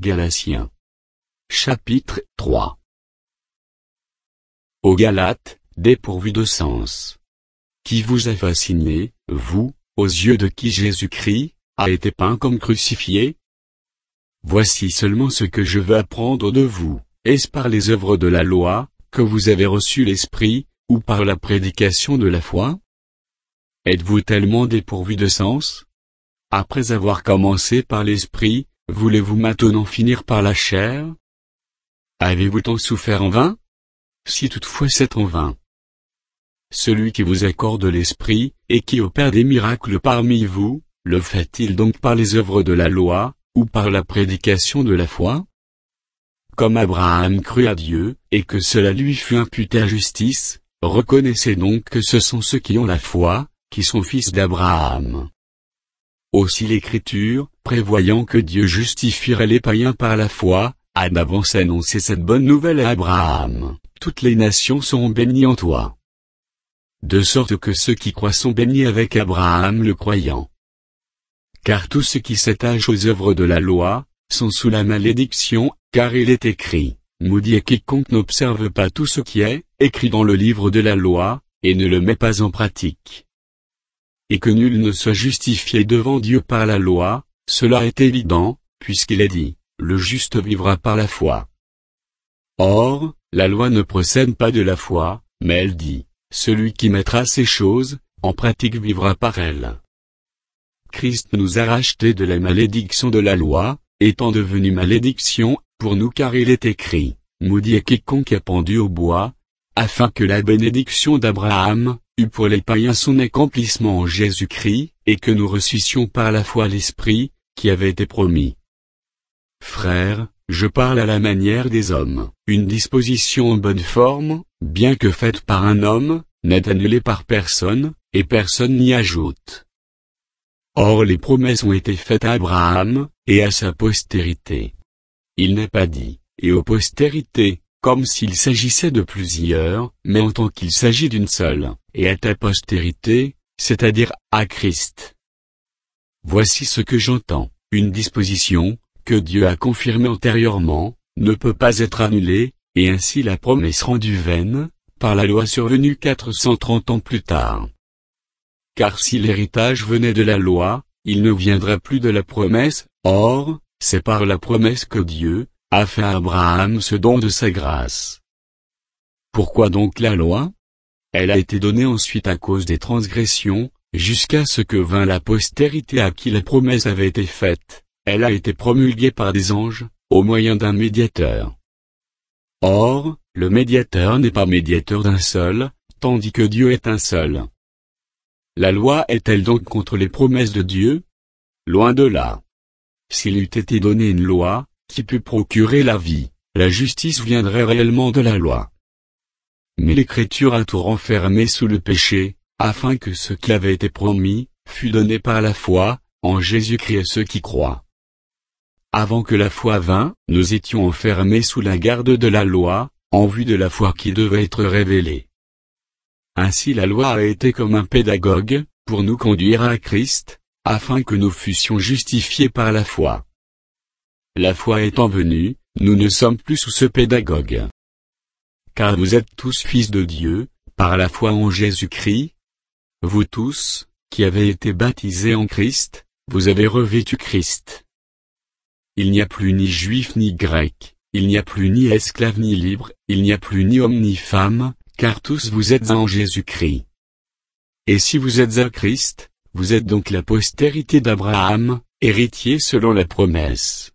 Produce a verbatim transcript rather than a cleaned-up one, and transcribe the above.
Galatiens. Chapitre trois. Aux Galates, dépourvus de sens. Qui vous a fasciné, vous, aux yeux de qui Jésus-Christ a été peint comme crucifié? Voici seulement ce que je veux apprendre de vous. Est-ce par les œuvres de la loi que vous avez reçu l'Esprit, ou par la prédication de la foi? Êtes-vous tellement dépourvus de sens? Après avoir commencé par l'Esprit, voulez-vous maintenant finir par la chair? Avez-vous tant souffert en vain? Si toutefois c'est en vain. Celui qui vous accorde l'Esprit, et qui opère des miracles parmi vous, le fait-il donc par les œuvres de la loi, ou par la prédication de la foi? Comme Abraham crut à Dieu, et que cela lui fut imputé à justice, reconnaissez donc que ce sont ceux qui ont la foi, qui sont fils d'Abraham. Aussi l'Écriture, prévoyant que Dieu justifierait les païens par la foi, a d'avance annoncé cette bonne nouvelle à Abraham: toutes les nations seront bénies en toi. De sorte que ceux qui croient sont bénis avec Abraham le croyant. Car tous ceux qui s'attachent aux œuvres de la loi, sont sous la malédiction, car il est écrit: maudit est quiconque n'observe pas tout ce qui est écrit dans le livre de la loi, et ne le met pas en pratique. Et que nul ne soit justifié devant Dieu par la loi, cela est évident, puisqu'il est dit: le juste vivra par la foi. Or, la loi ne procède pas de la foi, mais elle dit: celui qui mettra ces choses en pratique vivra par elles. Christ nous a rachetés de la malédiction de la loi, étant devenu malédiction pour nous, car il est écrit: maudit est quiconque est pendu au bois, afin que la bénédiction d'Abraham eût pour les païens son accomplissement en Jésus-Christ, et que nous reçussions par la foi l'Esprit, qui avait été promis. Frères, je parle à la manière des hommes. Une disposition en bonne forme, bien que faite par un homme, n'est annulée par personne, et personne n'y ajoute. Or les promesses ont été faites à Abraham, et à sa postérité. Il n'est pas dit: et aux postérités, comme s'il s'agissait de plusieurs, mais en tant qu'il s'agit d'une seule, et à ta postérité, c'est-à-dire à Christ. Voici ce que j'entends: une disposition, que Dieu a confirmée antérieurement, ne peut pas être annulée, et ainsi la promesse rendue vaine, par la loi survenue quatre cent trente ans plus tard. Car si l'héritage venait de la loi, il ne viendrait plus de la promesse. Or, c'est par la promesse que Dieu a fait à Abraham ce don de sa grâce. Pourquoi donc la loi? Elle a été donnée ensuite à cause des transgressions, jusqu'à ce que vint la postérité à qui la promesse avait été faite. Elle a été promulguée par des anges, au moyen d'un médiateur. Or, le médiateur n'est pas médiateur d'un seul, tandis que Dieu est un seul. La loi est-elle donc contre les promesses de Dieu? Loin de là. S'il eût été donné une loi, qui pût procurer la vie, la justice viendrait réellement de la loi. Mais l'Écriture a tout renfermé sous le péché, afin que ce qui avait été promis, fût donné par la foi, en Jésus-Christ à ceux qui croient. Avant que la foi vînt, nous étions enfermés sous la garde de la loi, en vue de la foi qui devait être révélée. Ainsi la loi a été comme un pédagogue, pour nous conduire à Christ, afin que nous fussions justifiés par la foi. La foi étant venue, nous ne sommes plus sous ce pédagogue. Car vous êtes tous fils de Dieu, par la foi en Jésus-Christ. Vous tous, qui avez été baptisés en Christ, vous avez revêtu Christ. Il n'y a plus ni juif ni grec, il n'y a plus ni esclave ni libre, il n'y a plus ni homme ni femme, car tous vous êtes en Jésus-Christ. Et si vous êtes à Christ, vous êtes donc la postérité d'Abraham, héritier selon la promesse.